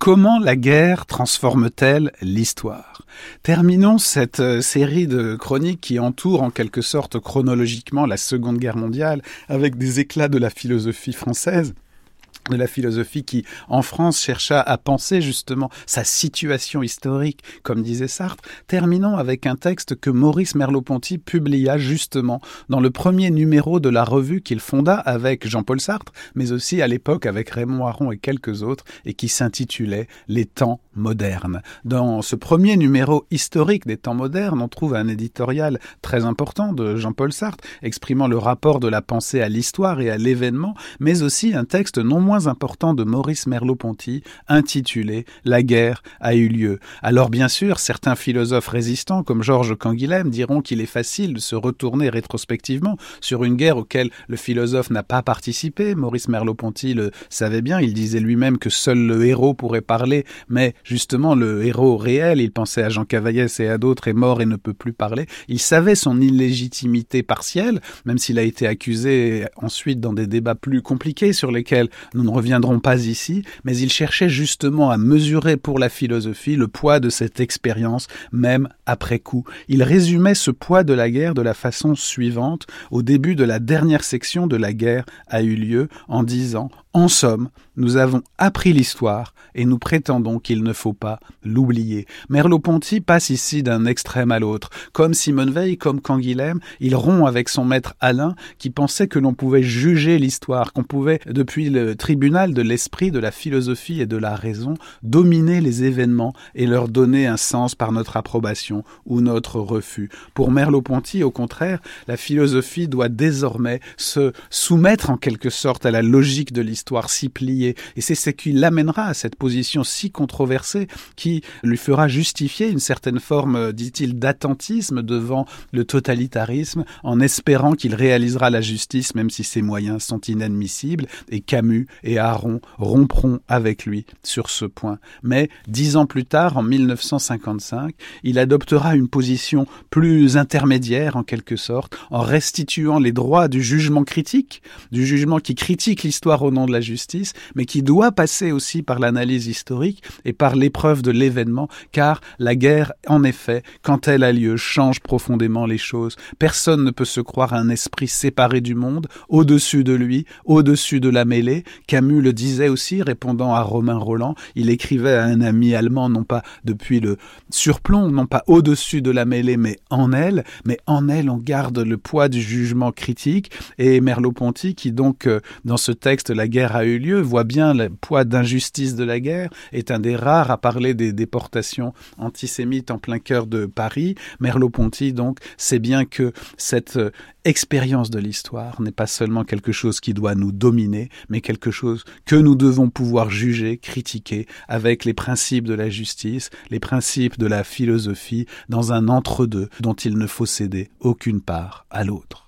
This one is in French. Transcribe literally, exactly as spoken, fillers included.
Comment la guerre transforme-t-elle l'histoire ? Terminons cette euh, série de chroniques qui entourent en quelque sorte chronologiquement la Seconde Guerre mondiale avec des éclats de la philosophie française. De la philosophie qui, en France, chercha à penser justement sa situation historique, comme disait Sartre. Terminons avec un texte que Maurice Merleau-Ponty publia justement dans le premier numéro de la revue qu'il fonda avec Jean-Paul Sartre, mais aussi à l'époque avec Raymond Aron et quelques autres, et qui s'intitulait « Les temps modernes ». Dans ce premier numéro historique des temps modernes, on trouve un éditorial très important de Jean-Paul Sartre, exprimant le rapport de la pensée à l'histoire et à l'événement, mais aussi un texte non moins important de Maurice Merleau-Ponty, intitulé « La guerre a eu lieu ». Alors bien sûr, certains philosophes résistants, comme Georges Canguilhem, diront qu'il est facile de se retourner rétrospectivement sur une guerre auquel le philosophe n'a pas participé. Maurice Merleau-Ponty le savait bien, il disait lui-même que seul le héros pourrait parler, mais justement le héros réel, il pensait à Jean Cavaillès et à d'autres, est mort et ne peut plus parler. Il savait son illégitimité partielle, même s'il a été accusé ensuite dans des débats plus compliqués sur lesquels nous ne reviendrons pas ici, mais il cherchait justement à mesurer pour la philosophie le poids de cette expérience, même après coup. Il résumait ce poids de la guerre de la façon suivante, au début de la dernière section de La guerre a eu lieu, en disant « En somme, nous avons appris l'histoire et nous prétendons qu'il ne faut pas l'oublier. » Merleau-Ponty passe ici d'un extrême à l'autre. Comme Simone Veil, comme Canguilhem, il rompt avec son maître Alain qui pensait que l'on pouvait juger l'histoire, qu'on pouvait, depuis le tribunal de l'esprit, de la philosophie et de la raison, dominer les événements et leur donner un sens par notre approbation ou notre refus. Pour Merleau-Ponty, au contraire, la philosophie doit désormais se soumettre en quelque sorte à la logique de l'histoire, si pliée. Et c'est ce qui l'amènera à cette position si controversée qui lui fera justifier une certaine forme, dit-il, d'attentisme devant le totalitarisme, en espérant qu'il réalisera la justice même si ses moyens sont inadmissibles. Et Camus et Aron rompront avec lui sur ce point. Mais dix ans plus tard, en mille neuf cent cinquante-cinq, il adoptera une position plus intermédiaire en quelque sorte, en restituant les droits du jugement critique, du jugement qui critique l'histoire au nom de la justice, mais qui doit passer aussi par l'analyse historique et par l'épreuve de l'événement, car la guerre, en effet, quand elle a lieu, change profondément les choses. Personne ne peut se croire un esprit séparé du monde, au-dessus de lui, au-dessus de la mêlée. Camus le disait aussi, répondant à Romain Rolland, il écrivait à un ami allemand, non pas depuis le surplomb, non pas au-dessus de la mêlée, mais en elle, mais en elle on garde le poids du jugement critique, et Merleau-Ponty, qui donc, dans ce texte, La guerre a eu lieu, voit bien le poids d'injustice de la guerre, est un des rares à parler des déportations antisémites en plein cœur de Paris. Merleau-Ponty, donc, sait bien que cette expérience de l'histoire n'est pas seulement quelque chose qui doit nous dominer, mais quelque chose que nous devons pouvoir juger, critiquer, avec les principes de la justice, les principes de la philosophie, dans un entre-deux dont il ne faut céder aucune part à l'autre.